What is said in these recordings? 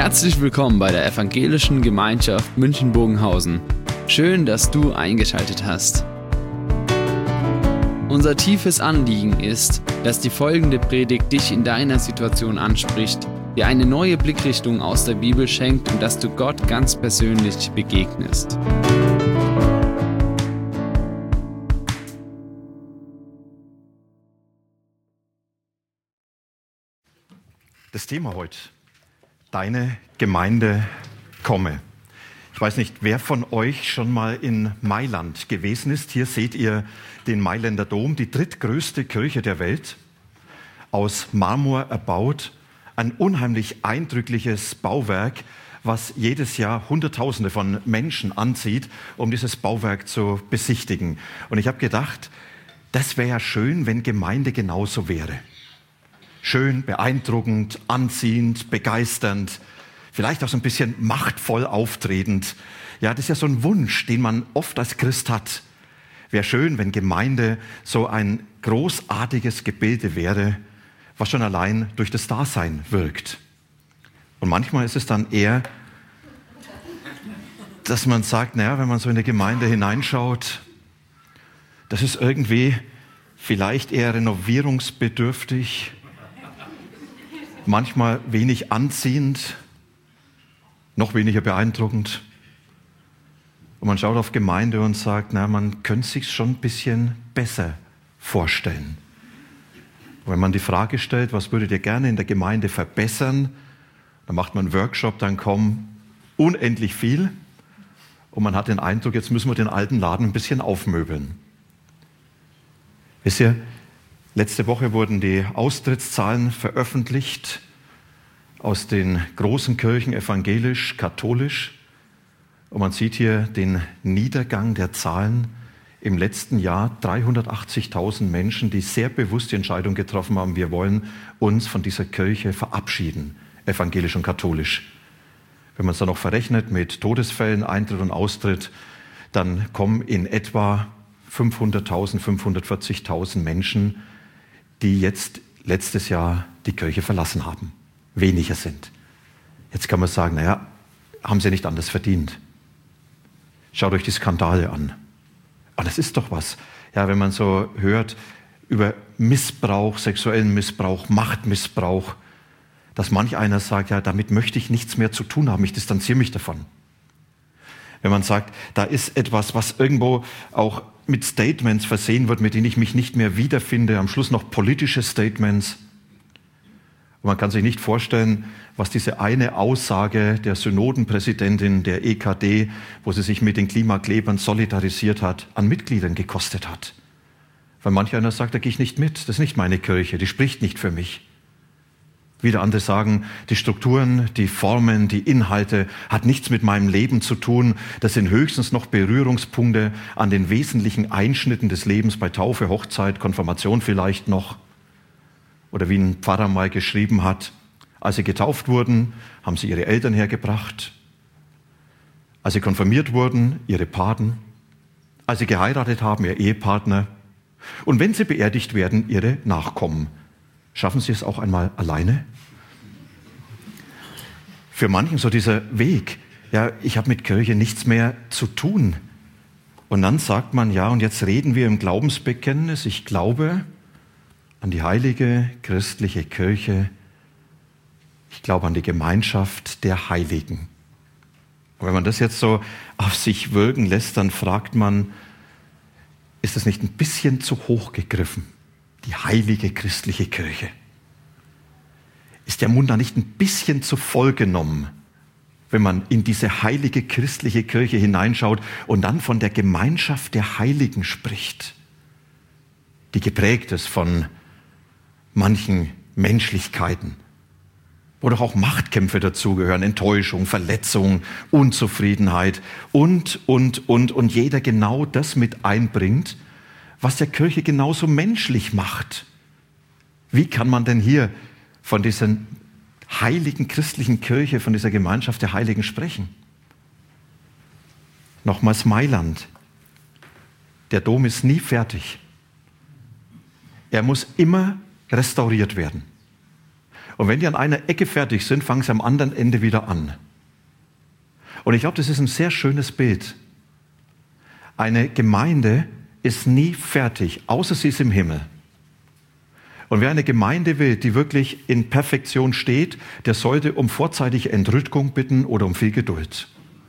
Herzlich willkommen bei der Evangelischen Gemeinschaft München-Bogenhausen. Schön, dass du eingeschaltet hast. Unser tiefes Anliegen ist, dass die folgende Predigt dich in deiner Situation anspricht, dir eine neue Blickrichtung aus der Bibel schenkt und dass du Gott ganz persönlich begegnest. Das Thema heute: Deine Gemeinde komme. Ich weiß nicht, wer von euch schon mal in Mailand gewesen ist. Hier seht ihr den Mailänder Dom, die drittgrößte Kirche der Welt, aus Marmor erbaut. Ein unheimlich eindrückliches Bauwerk, was jedes Jahr Hunderttausende von Menschen anzieht, um dieses Bauwerk zu besichtigen. Und ich habe gedacht, das wäre ja schön, wenn Gemeinde genauso wäre. Schön, beeindruckend, anziehend, begeisternd, vielleicht auch so ein bisschen machtvoll auftretend. Ja, das ist ja so ein Wunsch, den man oft als Christ hat. Wäre schön, wenn Gemeinde so ein großartiges Gebilde wäre, was schon allein durch das Dasein wirkt. Und manchmal ist es dann eher, dass man sagt, naja, wenn man so in die Gemeinde hineinschaut, das ist irgendwie vielleicht eher renovierungsbedürftig, manchmal wenig anziehend, noch weniger beeindruckend. Und man schaut auf Gemeinde und sagt, na, man könnte es sich schon ein bisschen besser vorstellen. Und wenn man die Frage stellt, was würdet ihr gerne in der Gemeinde verbessern, dann macht man einen Workshop, dann kommen unendlich viel und man hat den Eindruck, jetzt müssen wir den alten Laden ein bisschen aufmöbeln. Wisst ihr, letzte Woche wurden die Austrittszahlen veröffentlicht aus den großen Kirchen, evangelisch, katholisch. Und man sieht hier den Niedergang der Zahlen. Im letzten Jahr 380.000 Menschen, die sehr bewusst die Entscheidung getroffen haben, wir wollen uns von dieser Kirche verabschieden, evangelisch und katholisch. Wenn man es dann noch verrechnet mit Todesfällen, Eintritt und Austritt, dann kommen in etwa 500.000, 540.000 Menschen, die jetzt letztes Jahr die Kirche verlassen haben, weniger sind. Jetzt kann man sagen, naja, haben sie nicht anders verdient. Schaut euch die Skandale an. Aber das ist doch was. Ja, wenn man so hört über Missbrauch, sexuellen Missbrauch, Machtmissbrauch, dass manch einer sagt, ja, damit möchte ich nichts mehr zu tun haben, ich distanziere mich davon. Wenn man sagt, da ist etwas, was irgendwo auch mit Statements versehen wird, mit denen ich mich nicht mehr wiederfinde, am Schluss noch politische Statements. Und man kann sich nicht vorstellen, was diese eine Aussage der Synodenpräsidentin der EKD, wo sie sich mit den Klimaklebern solidarisiert hat, an Mitgliedern gekostet hat. Weil manch einer sagt, da gehe ich nicht mit, das ist nicht meine Kirche, die spricht nicht für mich. Wieder andere sagen, die Strukturen, die Formen, die Inhalte hat nichts mit meinem Leben zu tun. Das sind höchstens noch Berührungspunkte an den wesentlichen Einschnitten des Lebens bei Taufe, Hochzeit, Konfirmation vielleicht noch. Oder wie ein Pfarrer mal geschrieben hat, als sie getauft wurden, haben sie ihre Eltern hergebracht. Als sie konfirmiert wurden, ihre Paten. Als sie geheiratet haben, ihr Ehepartner. Und wenn sie beerdigt werden, ihre Nachkommen. Schaffen sie es auch einmal alleine? Für manchen so dieser Weg, ja, ich habe mit Kirche nichts mehr zu tun. Und dann sagt man, ja, und jetzt reden wir im Glaubensbekenntnis, ich glaube an die heilige christliche Kirche, ich glaube an die Gemeinschaft der Heiligen. Und wenn man das jetzt so auf sich wirken lässt, dann fragt man, ist das nicht ein bisschen zu hoch gegriffen? Die heilige christliche Kirche. Ist der Mund da nicht ein bisschen zu voll genommen, wenn man in diese heilige christliche Kirche hineinschaut und dann von der Gemeinschaft der Heiligen spricht, die geprägt ist von manchen Menschlichkeiten, wo doch auch Machtkämpfe dazugehören, Enttäuschung, Verletzung, Unzufriedenheit und jeder genau das mit einbringt, was der Kirche genauso menschlich macht. Wie kann man denn hier von dieser heiligen christlichen Kirche, von dieser Gemeinschaft der Heiligen sprechen? Nochmals Mailand. Der Dom ist nie fertig. Er muss immer restauriert werden. Und wenn die an einer Ecke fertig sind, fangen sie am anderen Ende wieder an. Und ich glaube, das ist ein sehr schönes Bild. Eine Gemeinde ist nie fertig, außer sie ist im Himmel. Und wer eine Gemeinde will, die wirklich in Perfektion steht, der sollte um vorzeitige Entrückung bitten oder um viel Geduld.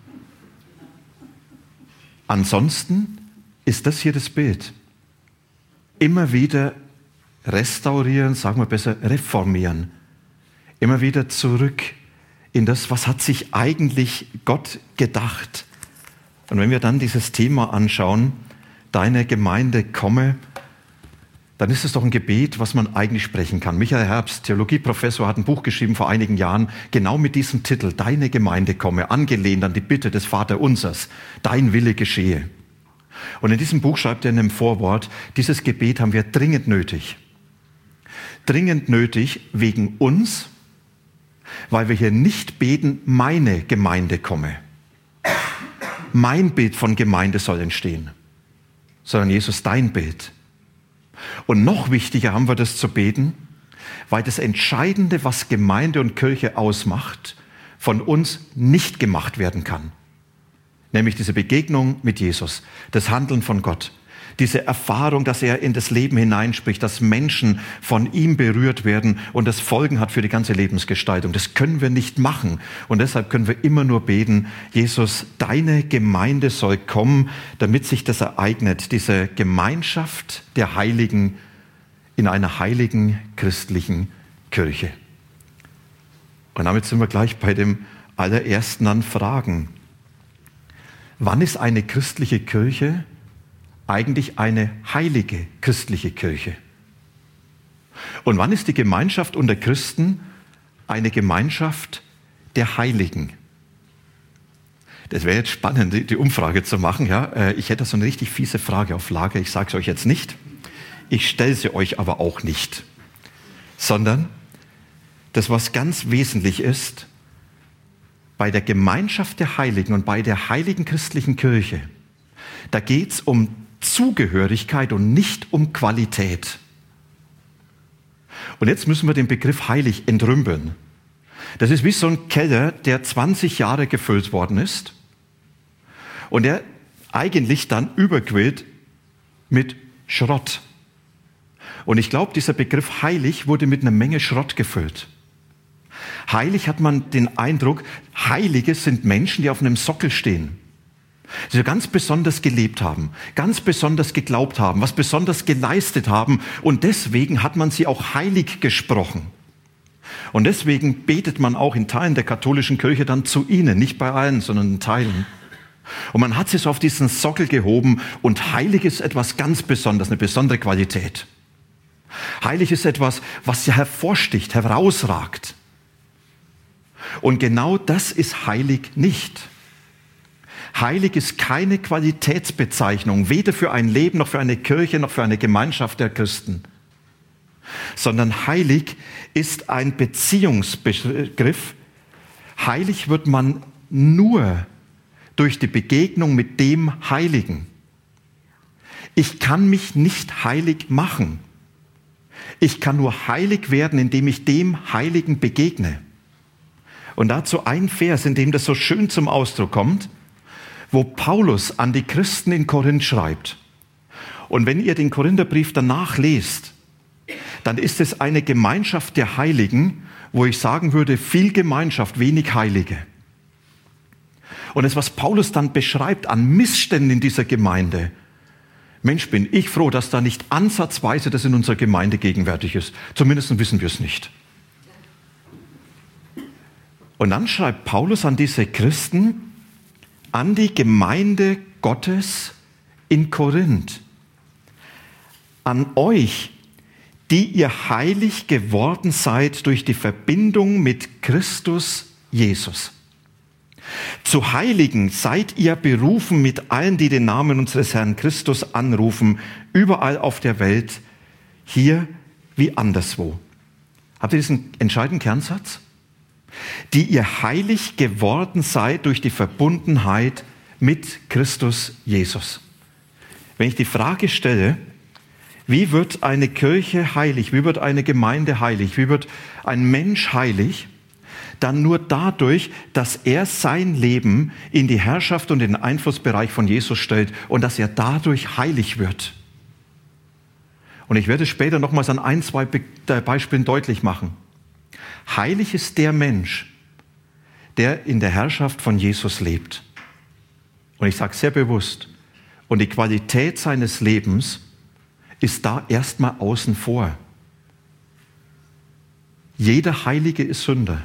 Ansonsten ist das hier das Bild. Immer wieder restaurieren, sagen wir besser reformieren. Immer wieder zurück in das, was hat sich eigentlich Gott gedacht. Und wenn wir dann dieses Thema anschauen, deine Gemeinde komme, dann ist es doch ein Gebet, was man eigentlich sprechen kann. Michael Herbst, Theologieprofessor, hat ein Buch geschrieben vor einigen Jahren, genau mit diesem Titel, Deine Gemeinde komme, angelehnt an die Bitte des Vaterunsers, dein Wille geschehe. Und in diesem Buch schreibt er in einem Vorwort, dieses Gebet haben wir dringend nötig. Dringend nötig wegen uns, weil wir hier nicht beten, meine Gemeinde komme. Mein Bild von Gemeinde soll entstehen, sondern Jesus, dein Bild. Und noch wichtiger haben wir das zu beten, weil das Entscheidende, was Gemeinde und Kirche ausmacht, von uns nicht gemacht werden kann. Nämlich diese Begegnung mit Jesus, das Handeln von Gott, diese Erfahrung, dass er in das Leben hineinspricht, dass Menschen von ihm berührt werden und das Folgen hat für die ganze Lebensgestaltung. Das können wir nicht machen. Und deshalb können wir immer nur beten, Jesus, deine Gemeinde soll kommen, damit sich das ereignet, diese Gemeinschaft der Heiligen in einer heiligen christlichen Kirche. Und damit sind wir gleich bei dem allerersten an Fragen. Wann ist eine christliche Kirche eigentlich eine heilige christliche Kirche? Und wann ist die Gemeinschaft unter Christen eine Gemeinschaft der Heiligen? Das wäre jetzt spannend, die Umfrage zu machen. Ja? Ich hätte so eine richtig fiese Frage auf Lager. Ich sage es euch jetzt nicht. Ich stelle sie euch aber auch nicht. Sondern das, was ganz wesentlich ist, bei der Gemeinschaft der Heiligen und bei der heiligen christlichen Kirche, da geht es um Zugehörigkeit und nicht um Qualität. Und jetzt müssen wir den Begriff heilig entrümpeln. Das ist wie so ein Keller, der 20 Jahre gefüllt worden ist und der eigentlich dann überquillt mit Schrott. Und ich glaube, dieser Begriff heilig wurde mit einer Menge Schrott gefüllt. Heilig hat man den Eindruck, Heilige sind Menschen, die auf einem Sockel stehen. Die ganz besonders gelebt haben, ganz besonders geglaubt haben, was besonders geleistet haben. Und deswegen hat man sie auch heilig gesprochen. Und deswegen betet man auch in Teilen der katholischen Kirche dann zu ihnen, nicht bei allen, sondern in Teilen. Und man hat sie so auf diesen Sockel gehoben und heilig ist etwas ganz Besonderes, eine besondere Qualität. Heilig ist etwas, was hervorsticht, herausragt. Und genau das ist heilig nicht. Heilig ist keine Qualitätsbezeichnung, weder für ein Leben, noch für eine Kirche, noch für eine Gemeinschaft der Christen. Sondern heilig ist ein Beziehungsbegriff. Heilig wird man nur durch die Begegnung mit dem Heiligen. Ich kann mich nicht heilig machen. Ich kann nur heilig werden, indem ich dem Heiligen begegne. Und dazu ein Vers, in dem das so schön zum Ausdruck kommt, wo Paulus an die Christen in Korinth schreibt. Und wenn ihr den Korintherbrief danach lest, dann ist es eine Gemeinschaft der Heiligen, wo ich sagen würde, viel Gemeinschaft, wenig Heilige. Und das, was Paulus dann beschreibt an Missständen in dieser Gemeinde, Mensch, bin ich froh, dass da nicht ansatzweise das in unserer Gemeinde gegenwärtig ist. Zumindest wissen wir es nicht. Und dann schreibt Paulus an diese Christen, an die Gemeinde Gottes in Korinth, an euch, die ihr heilig geworden seid durch die Verbindung mit Christus Jesus. Zu Heiligen seid ihr berufen mit allen, die den Namen unseres Herrn Christus anrufen, überall auf der Welt, hier wie anderswo. Habt ihr diesen entscheidenden Kernsatz? Die ihr heilig geworden seid durch die Verbundenheit mit Christus Jesus. Wenn ich die Frage stelle, Wie wird eine Kirche heilig? Wie wird eine Gemeinde heilig? Wie wird ein Mensch heilig? Dann nur dadurch, dass er sein Leben in die Herrschaft und den Einflussbereich von Jesus stellt und dass er dadurch heilig wird. Und ich werde es später nochmals an 1, 2 Beispielen deutlich machen. Heilig ist der Mensch, der in der Herrschaft von Jesus lebt. Und ich sage sehr bewusst, und die Qualität seines Lebens ist da erstmal außen vor. Jeder Heilige ist Sünder.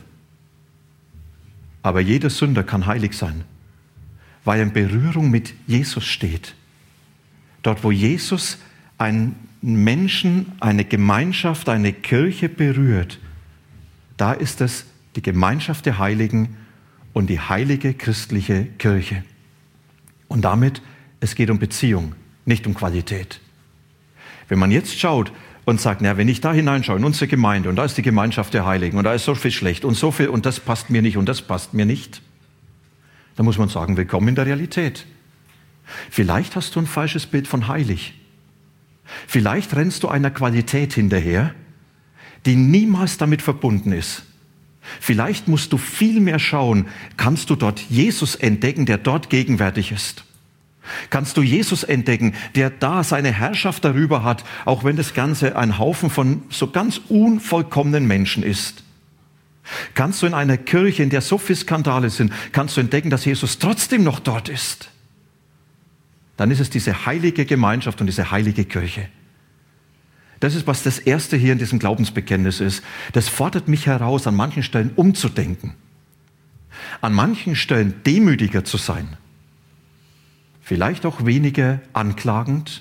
Aber jeder Sünder kann heilig sein, weil er in Berührung mit Jesus steht. Dort, wo Jesus einen Menschen, eine Gemeinschaft, eine Kirche berührt, da ist es die Gemeinschaft der Heiligen und die heilige christliche Kirche. Und damit, es geht um Beziehung, nicht um Qualität. Wenn man jetzt schaut und sagt, na, wenn ich da hineinschaue in unsere Gemeinde und da ist die Gemeinschaft der Heiligen und da ist so viel schlecht und so viel und das passt mir nicht und das passt mir nicht, dann muss man sagen, willkommen in der Realität. Vielleicht hast du ein falsches Bild von heilig. Vielleicht rennst du einer Qualität hinterher, die niemals damit verbunden ist. Vielleicht musst du viel mehr schauen, kannst du dort Jesus entdecken, der dort gegenwärtig ist. Kannst du Jesus entdecken, der da seine Herrschaft darüber hat, auch wenn das Ganze ein Haufen von so ganz unvollkommenen Menschen ist. Kannst du in einer Kirche, in der so viele Skandale sind, kannst du entdecken, dass Jesus trotzdem noch dort ist. Dann ist es diese heilige Gemeinschaft und diese heilige Kirche. Das ist, was das Erste hier in diesem Glaubensbekenntnis ist. Das fordert mich heraus, an manchen Stellen umzudenken. An manchen Stellen demütiger zu sein. Vielleicht auch weniger anklagend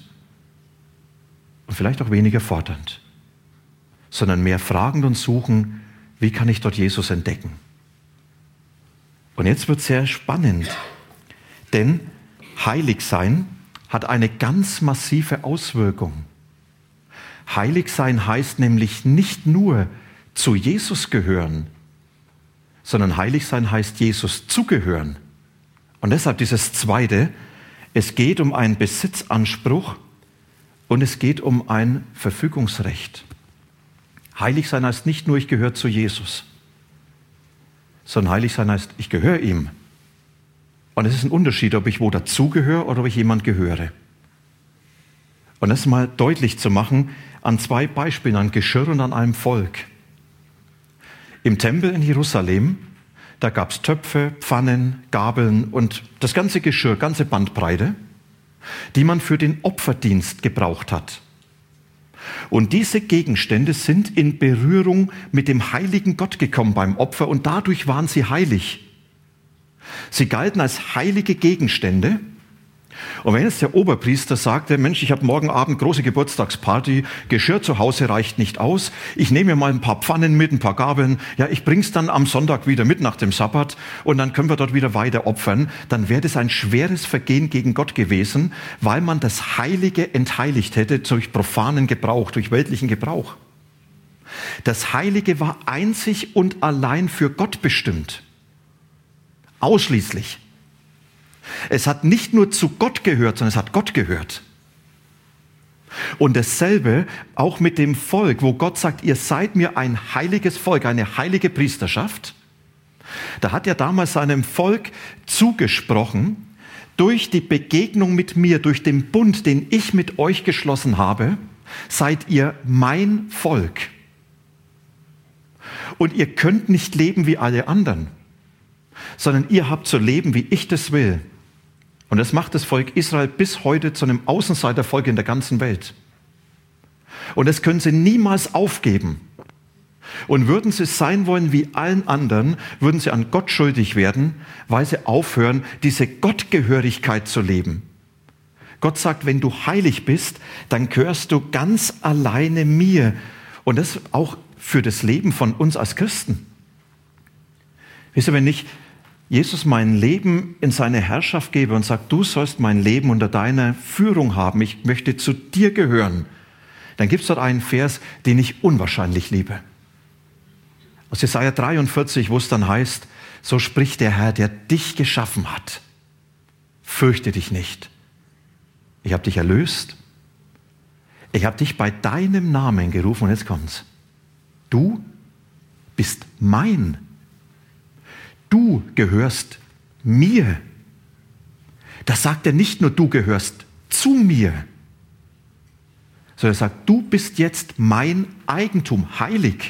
und vielleicht auch weniger fordernd, sondern mehr fragend und suchen, wie kann ich dort Jesus entdecken? Und jetzt wird es sehr spannend, denn heilig sein hat eine ganz massive Auswirkung. Heilig sein heißt nämlich nicht nur zu Jesus gehören, sondern heilig sein heißt Jesus zugehören. Und deshalb dieses Zweite, es geht um einen Besitzanspruch und es geht um ein Verfügungsrecht. Heilig sein heißt nicht nur, ich gehöre zu Jesus, sondern heilig sein heißt, ich gehöre ihm. Und es ist ein Unterschied, ob ich wo dazugehöre oder ob ich jemand gehöre. Und das mal deutlich zu machen an 2 Beispielen, an Geschirr und an einem Volk. Im Tempel in Jerusalem, da gab es Töpfe, Pfannen, Gabeln und das ganze Geschirr, ganze Bandbreite, die man für den Opferdienst gebraucht hat. Und diese Gegenstände sind in Berührung mit dem heiligen Gott gekommen beim Opfer und dadurch waren sie heilig. Sie galten als heilige Gegenstände. Und wenn jetzt der Oberpriester sagte, Mensch, ich habe morgen Abend große Geburtstagsparty, Geschirr zu Hause reicht nicht aus, ich nehme mir mal ein paar Pfannen mit, ein paar Gabeln, ja, ich bring's dann am Sonntag wieder mit nach dem Sabbat und dann können wir dort wieder weiter opfern, dann wäre das ein schweres Vergehen gegen Gott gewesen, weil man das Heilige entheiligt hätte durch profanen Gebrauch, durch weltlichen Gebrauch. Das Heilige war einzig und allein für Gott bestimmt. Ausschließlich. Es hat nicht nur zu Gott gehört, sondern es hat Gott gehört. Und dasselbe auch mit dem Volk, wo Gott sagt, ihr seid mir ein heiliges Volk, eine heilige Priesterschaft. Da hat er damals seinem Volk zugesprochen, durch die Begegnung mit mir, durch den Bund, den ich mit euch geschlossen habe, seid ihr mein Volk. Und ihr könnt nicht leben wie alle anderen, sondern ihr habt zu leben, wie ich das will. Und das macht das Volk Israel bis heute zu einem Außenseitervolk in der ganzen Welt. Und das können sie niemals aufgeben. Und würden sie sein wollen wie allen anderen, würden sie an Gott schuldig werden, weil sie aufhören, diese Gottgehörigkeit zu leben. Gott sagt, wenn du heilig bist, dann gehörst du ganz alleine mir. Und das auch für das Leben von uns als Christen. Wisst ihr, wenn ich Jesus mein Leben in seine Herrschaft gebe und sagt, du sollst mein Leben unter deiner Führung haben, ich möchte zu dir gehören, dann gibt es dort einen Vers, den ich unwahrscheinlich liebe. Aus Jesaja 43, wo es dann heißt, so spricht der Herr, der dich geschaffen hat. Fürchte dich nicht. Ich habe dich erlöst. Ich habe dich bei deinem Namen gerufen und jetzt kommt's. Du bist mein. Du gehörst mir. Das sagt er nicht nur, du gehörst zu mir, sondern er sagt, du bist jetzt mein Eigentum, heilig.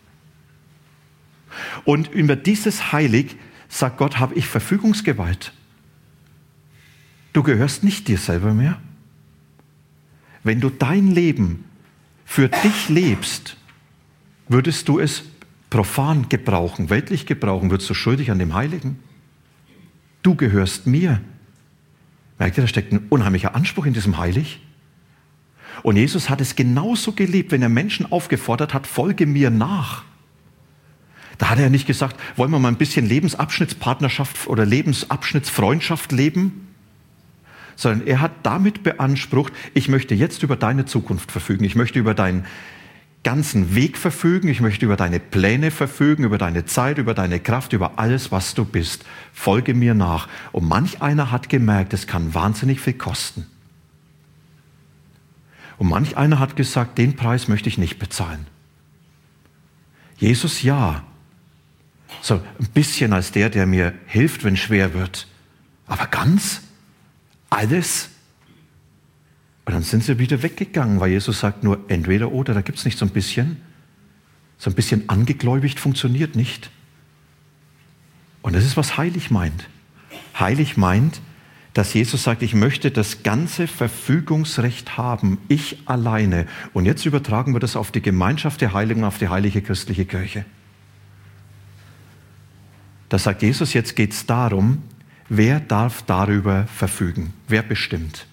Und über dieses Heilig, sagt Gott, habe ich Verfügungsgewalt. Du gehörst nicht dir selber mehr. Wenn du dein Leben für dich lebst, würdest du es profan gebrauchen, weltlich gebrauchen, würdest du schuldig an dem Heiligen. Du gehörst mir. Merkt ihr, da steckt ein unheimlicher Anspruch in diesem Heilig. Und Jesus hat es genauso geliebt, wenn er Menschen aufgefordert hat, folge mir nach. Da hat er nicht gesagt, wollen wir mal ein bisschen Lebensabschnittspartnerschaft oder Lebensabschnittsfreundschaft leben? Sondern er hat damit beansprucht, ich möchte jetzt über deine Zukunft verfügen. Ich möchte über deinen ganzen Weg verfügen. Ich möchte über deine Pläne verfügen, über deine Zeit, über deine Kraft, über alles, was du bist. Folge mir nach. Und manch einer hat gemerkt, es kann wahnsinnig viel kosten. Und manch einer hat gesagt, den Preis möchte ich nicht bezahlen. Jesus ja. So ein bisschen als der mir hilft, wenn es schwer wird. Aber ganz? Alles? Und dann sind sie wieder weggegangen, weil Jesus sagt nur entweder oder, da gibt es nicht so ein bisschen. So ein bisschen angegläubigt funktioniert nicht. Und das ist, was heilig meint. Heilig meint, dass Jesus sagt, ich möchte das ganze Verfügungsrecht haben, ich alleine. Und jetzt übertragen wir das auf die Gemeinschaft der Heiligen, auf die heilige christliche Kirche. Da sagt Jesus, jetzt geht es darum, wer darf darüber verfügen? Wer bestimmt?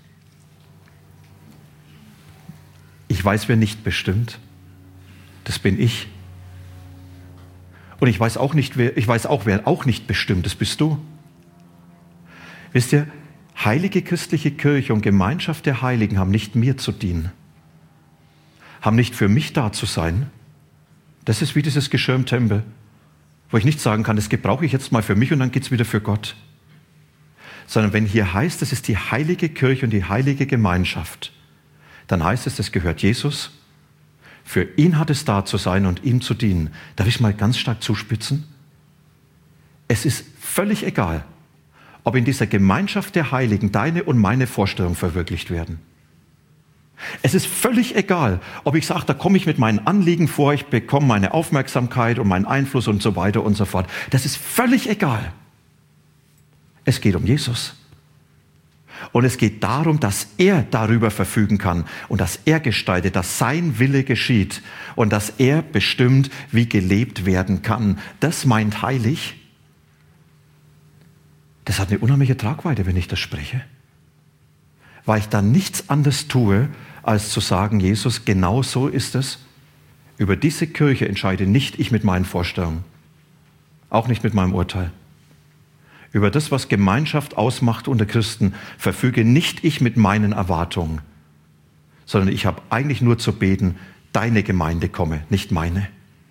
Ich weiß, wer nicht bestimmt. Das bin ich. Und ich weiß auch, wer auch nicht bestimmt. Das bist du. Wisst ihr, heilige christliche Kirche und Gemeinschaft der Heiligen haben nicht mir zu dienen. Haben nicht für mich da zu sein. Das ist wie dieses Geschirr im Tempel, wo ich nicht sagen kann, das gebrauche ich jetzt mal für mich und dann geht es wieder für Gott. Sondern wenn hier heißt, es ist die heilige Kirche und die heilige Gemeinschaft, dann heißt es, das gehört Jesus. Für ihn hat es da zu sein und ihm zu dienen. Darf ich mal ganz stark zuspitzen? Es ist völlig egal, ob in dieser Gemeinschaft der Heiligen deine und meine Vorstellungen verwirklicht werden. Es ist völlig egal, ob ich sage, da komme ich mit meinen Anliegen vor, ich bekomme meine Aufmerksamkeit und meinen Einfluss und so weiter und so fort. Das ist völlig egal. Es geht um Jesus. Und es geht darum, dass er darüber verfügen kann und dass er gestaltet, dass sein Wille geschieht und dass er bestimmt, wie gelebt werden kann. Das meint heilig. Das hat eine unheimliche Tragweite, wenn ich das spreche. Weil ich dann nichts anderes tue, als zu sagen, Jesus, genau so ist es. Über diese Kirche entscheide nicht ich mit meinen Vorstellungen, auch nicht mit meinem Urteil. Über das, was Gemeinschaft ausmacht unter Christen, verfüge nicht ich mit meinen Erwartungen, sondern ich habe eigentlich nur zu beten, deine Gemeinde komme, nicht meine.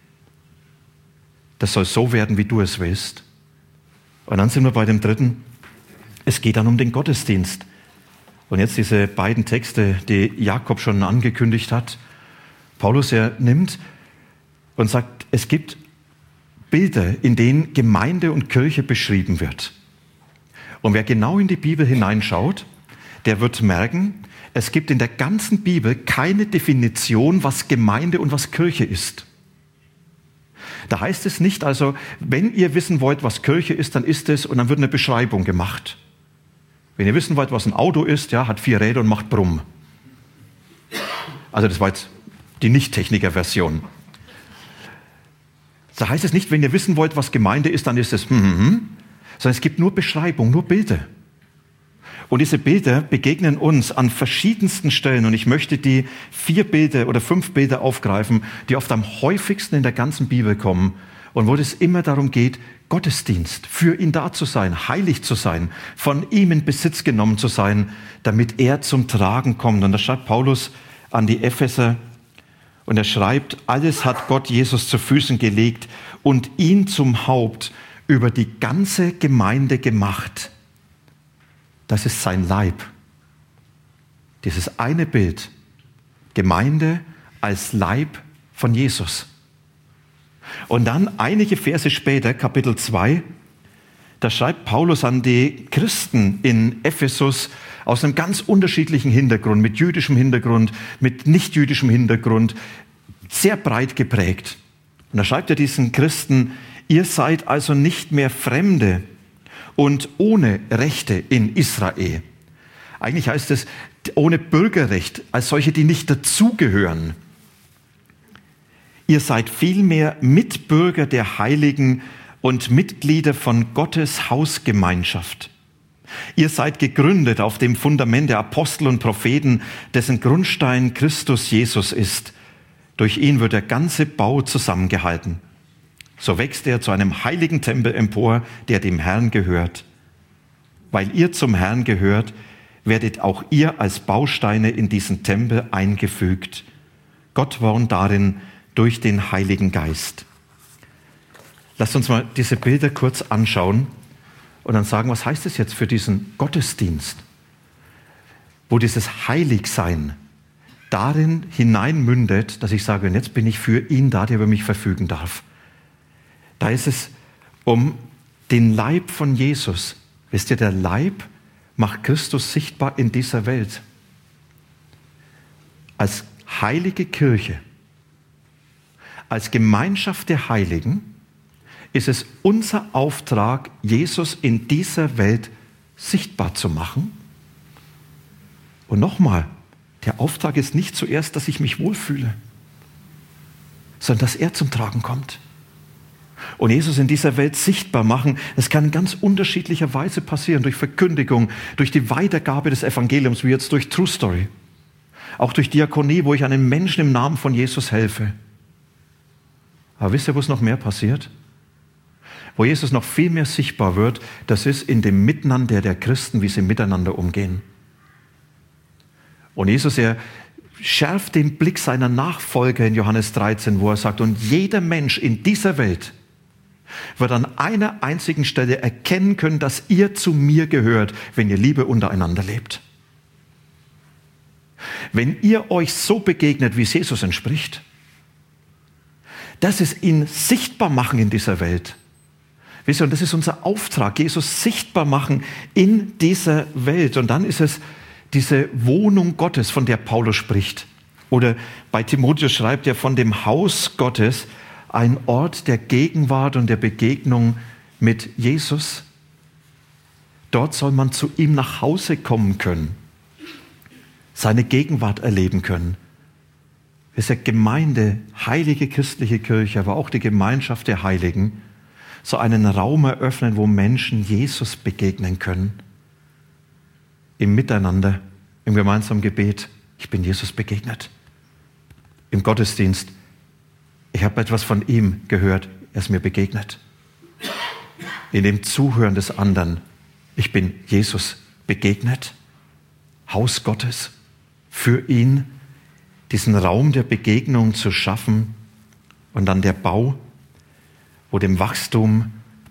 Das soll so werden, wie du es willst. Und dann sind wir bei dem dritten. Es geht dann um den Gottesdienst. Und jetzt diese beiden Texte, die Jakob schon angekündigt hat. Paulus, er nimmt und sagt, es gibt Bilder, in denen Gemeinde und Kirche beschrieben wird. Und wer genau in die Bibel hineinschaut, der wird merken, es gibt in der ganzen Bibel keine Definition, was Gemeinde und was Kirche ist. Da heißt es nicht, also, wenn ihr wissen wollt, was Kirche ist, dann ist es, und dann wird eine Beschreibung gemacht. Wenn ihr wissen wollt, was ein Auto ist, ja, hat 4 Räder und macht Brumm. Also das war jetzt die Nicht-Techniker-Version. Da heißt es nicht, wenn ihr wissen wollt, was Gemeinde ist, dann ist es sondern es gibt nur Beschreibung, nur Bilder. Und diese Bilder begegnen uns an verschiedensten Stellen. Und ich möchte die 4 Bilder oder 5 Bilder aufgreifen, die oft am häufigsten in der ganzen Bibel kommen und wo es immer darum geht, Gottesdienst, für ihn da zu sein, heilig zu sein, von ihm in Besitz genommen zu sein, damit er zum Tragen kommt. Und da schreibt Paulus an die Epheser und er schreibt, alles hat Gott Jesus zu Füßen gelegt und ihn zum Haupt über die ganze Gemeinde gemacht. Das ist sein Leib. Dieses eine Bild, Gemeinde als Leib von Jesus. Und dann einige Verse später, Kapitel 2, da schreibt Paulus an die Christen in Ephesus aus einem ganz unterschiedlichen Hintergrund, mit jüdischem Hintergrund, mit nicht-jüdischem Hintergrund, sehr breit geprägt. Und da schreibt er diesen Christen: Ihr seid also nicht mehr Fremde und ohne Rechte in Israel. Eigentlich heißt es ohne Bürgerrecht, als solche, die nicht dazugehören. Ihr seid vielmehr Mitbürger der Heiligen und Mitglieder von Gottes Hausgemeinschaft. Ihr seid gegründet auf dem Fundament der Apostel und Propheten, dessen Grundstein Christus Jesus ist. Durch ihn wird der ganze Bau zusammengehalten. So wächst er zu einem heiligen Tempel empor, der dem Herrn gehört. Weil ihr zum Herrn gehört, werdet auch ihr als Bausteine in diesen Tempel eingefügt. Gott wohnt darin durch den Heiligen Geist. Lasst uns mal diese Bilder kurz anschauen und dann sagen, was heißt es jetzt für diesen Gottesdienst, wo dieses Heiligsein darin hineinmündet, dass ich sage, und jetzt bin ich für ihn da, der über mich verfügen darf. Da ist es um den Leib von Jesus. Wisst ihr, der Leib macht Christus sichtbar in dieser Welt. Als heilige Kirche, als Gemeinschaft der Heiligen, ist es unser Auftrag, Jesus in dieser Welt sichtbar zu machen. Und nochmal, der Auftrag ist nicht zuerst, dass ich mich wohlfühle, sondern dass er zum Tragen kommt. Und Jesus in dieser Welt sichtbar machen, das kann in ganz unterschiedlicher Weise passieren, durch Verkündigung, durch die Weitergabe des Evangeliums, wie jetzt durch True Story, auch durch Diakonie, wo ich einem Menschen im Namen von Jesus helfe. Aber wisst ihr, wo es noch mehr passiert? Wo Jesus noch viel mehr sichtbar wird, das ist in dem Miteinander der Christen, wie sie miteinander umgehen. Und Jesus, er schärft den Blick seiner Nachfolger in Johannes 13, wo er sagt, und jeder Mensch in dieser Welt wird an einer einzigen Stelle erkennen können, dass ihr zu mir gehört, wenn ihr Liebe untereinander lebt. Wenn ihr euch so begegnet, wie es Jesus entspricht, das ist ihn sichtbar machen in dieser Welt. Wisst ihr, und das ist unser Auftrag, Jesus sichtbar machen in dieser Welt. Und dann ist es diese Wohnung Gottes, von der Paulus spricht. Oder bei Timotheus schreibt er von dem Haus Gottes, ein Ort der Gegenwart und der Begegnung mit Jesus. Dort soll man zu ihm nach Hause kommen können, seine Gegenwart erleben können. Es ist ja Gemeinde, heilige christliche Kirche, aber auch die Gemeinschaft der Heiligen, so einen Raum eröffnen, wo Menschen Jesus begegnen können. Im Miteinander, im gemeinsamen Gebet. Ich bin Jesus begegnet. Im Gottesdienst. Ich habe etwas von ihm gehört. Er ist mir begegnet. In dem Zuhören des anderen. Ich bin Jesus begegnet. Haus Gottes. Für ihn diesen Raum der Begegnung zu schaffen. Und dann der Bau, wo dem Wachstum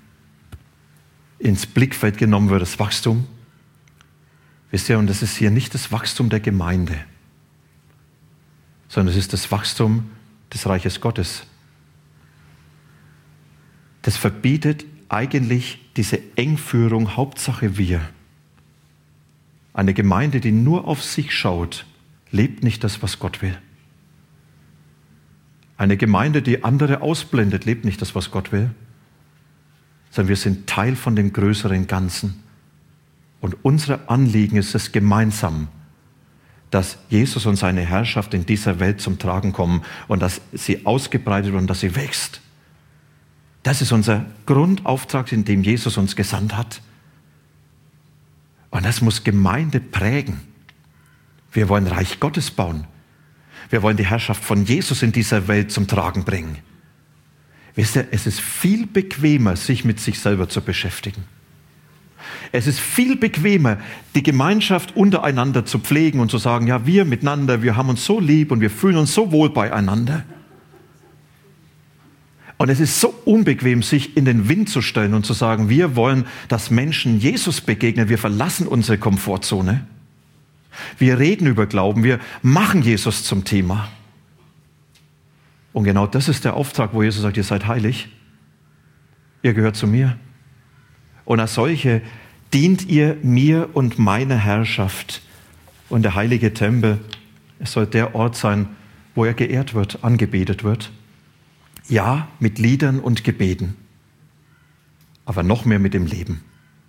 ins Blickfeld genommen wird, das Wachstum. Wisst ihr, und das ist hier nicht das Wachstum der Gemeinde, sondern es ist das Wachstum des Reiches Gottes. Das verbietet eigentlich diese Engführung, Hauptsache wir. Eine Gemeinde, die nur auf sich schaut, lebt nicht das, was Gott will. Eine Gemeinde, die andere ausblendet, lebt nicht das, was Gott will, sondern wir sind Teil von dem größeren Ganzen. Und unser Anliegen ist es gemeinsam, dass Jesus und seine Herrschaft in dieser Welt zum Tragen kommen und dass sie ausgebreitet und dass sie wächst. Das ist unser Grundauftrag, in dem Jesus uns gesandt hat. Und das muss Gemeinde prägen. Wir wollen Reich Gottes bauen. Wir wollen die Herrschaft von Jesus in dieser Welt zum Tragen bringen. Wisst ihr, es ist viel bequemer, sich mit sich selber zu beschäftigen. Es ist viel bequemer, die Gemeinschaft untereinander zu pflegen und zu sagen, ja, wir miteinander, wir haben uns so lieb und wir fühlen uns so wohl beieinander. Und es ist so unbequem, sich in den Wind zu stellen und zu sagen, wir wollen, dass Menschen Jesus begegnen, wir verlassen unsere Komfortzone. Wir reden über Glauben, wir machen Jesus zum Thema. Und genau das ist der Auftrag, wo Jesus sagt, ihr seid heilig, ihr gehört zu mir. Und als solche dient ihr mir und meiner Herrschaft. Und der heilige Tempel, es soll der Ort sein, wo er geehrt wird, angebetet wird. Ja, mit Liedern und Gebeten, aber noch mehr mit dem Leben.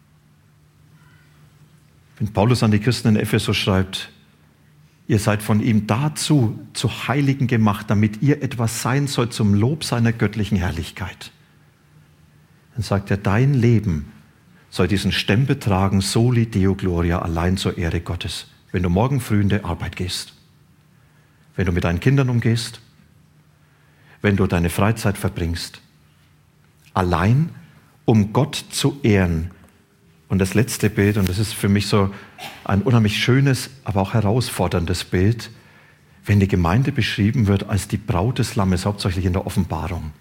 Wenn Paulus an die Christen in Ephesus schreibt, ihr seid von ihm dazu zu Heiligen gemacht, damit ihr etwas sein sollt zum Lob seiner göttlichen Herrlichkeit. Dann sagt er, dein Leben soll diesen Stempel tragen, soli Deo Gloria, allein zur Ehre Gottes. Wenn du morgen früh in die Arbeit gehst, wenn du mit deinen Kindern umgehst, wenn du deine Freizeit verbringst, allein um Gott zu ehren. Und das letzte Bild, und das ist für mich so ein unheimlich schönes, aber auch herausforderndes Bild, wenn die Gemeinde beschrieben wird als die Braut des Lammes, hauptsächlich in der Offenbarung.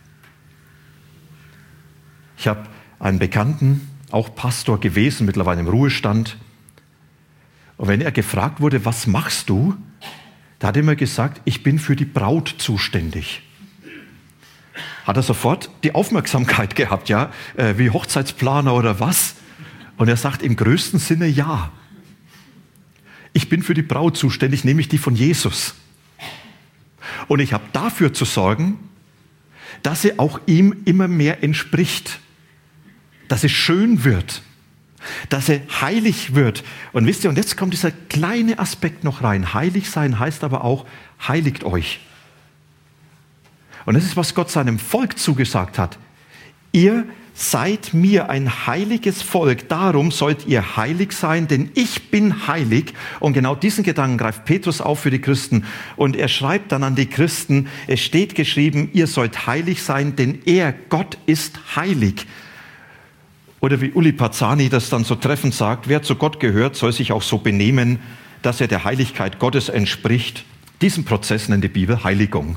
Ich habe einen Bekannten, auch Pastor gewesen, mittlerweile im Ruhestand. Und wenn er gefragt wurde, was machst du? Da hat er immer gesagt, ich bin für die Braut zuständig. Hat er sofort die Aufmerksamkeit gehabt, ja, wie Hochzeitsplaner oder was? Und er sagt im größten Sinne ja. Ich bin für die Braut zuständig, nämlich die von Jesus. Und ich habe dafür zu sorgen, dass sie auch ihm immer mehr entspricht. Dass sie schön wird. Dass sie heilig wird. Und wisst ihr, und jetzt kommt dieser kleine Aspekt noch rein. Heilig sein heißt aber auch, heiligt euch. Und das ist, was Gott seinem Volk zugesagt hat. Ihr seid mir ein heiliges Volk, darum sollt ihr heilig sein, denn ich bin heilig. Und genau diesen Gedanken greift Petrus auf für die Christen. Und er schreibt dann an die Christen, es steht geschrieben, ihr sollt heilig sein, denn er, Gott, ist heilig. Oder wie Uli Pazzani das dann so treffend sagt, wer zu Gott gehört, soll sich auch so benehmen, dass er der Heiligkeit Gottes entspricht. Diesen Prozess nennt die Bibel Heiligung.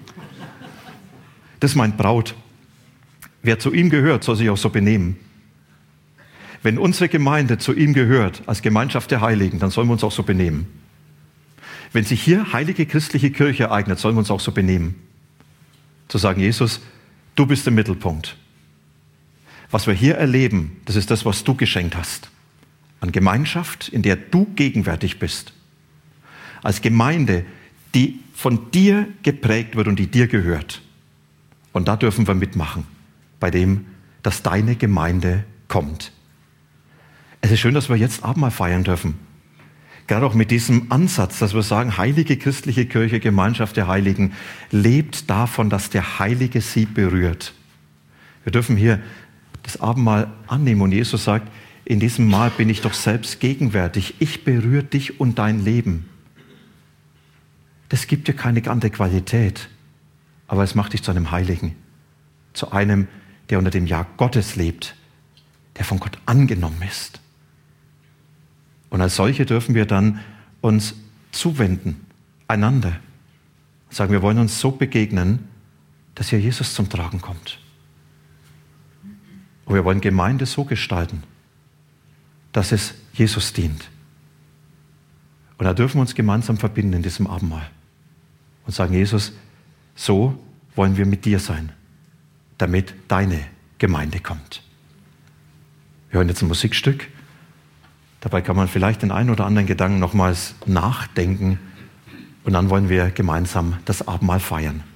Das meint Braut. Wer zu ihm gehört, soll sich auch so benehmen. Wenn unsere Gemeinde zu ihm gehört, als Gemeinschaft der Heiligen, dann sollen wir uns auch so benehmen. Wenn sich hier heilige christliche Kirche ereignet, sollen wir uns auch so benehmen. Zu sagen, Jesus, du bist im Mittelpunkt. Was wir hier erleben, das ist das, was du geschenkt hast. An Gemeinschaft, in der du gegenwärtig bist. Als Gemeinde, die von dir geprägt wird und die dir gehört. Und da dürfen wir mitmachen, bei dem, dass deine Gemeinde kommt. Es ist schön, dass wir jetzt Abendmahl feiern dürfen. Gerade auch mit diesem Ansatz, dass wir sagen, heilige christliche Kirche, Gemeinschaft der Heiligen, lebt davon, dass der Heilige sie berührt. Wir dürfen hier das Abendmahl annehmen und Jesus sagt, in diesem Mahl bin ich doch selbst gegenwärtig. Ich berühre dich und dein Leben. Das gibt dir keine andere Qualität, aber es macht dich zu einem Heiligen, zu einem, der unter dem Ja Gottes lebt, der von Gott angenommen ist. Und als solche dürfen wir dann uns zuwenden, einander. Sagen, wir wollen uns so begegnen, dass hier Jesus zum Tragen kommt. Und wir wollen Gemeinde so gestalten, dass es Jesus dient. Und da dürfen wir uns gemeinsam verbinden in diesem Abendmahl und sagen, Jesus, so wollen wir mit dir sein, damit deine Gemeinde kommt. Wir hören jetzt ein Musikstück. Dabei kann man vielleicht den einen oder anderen Gedanken nochmals nachdenken und dann wollen wir gemeinsam das Abendmahl feiern.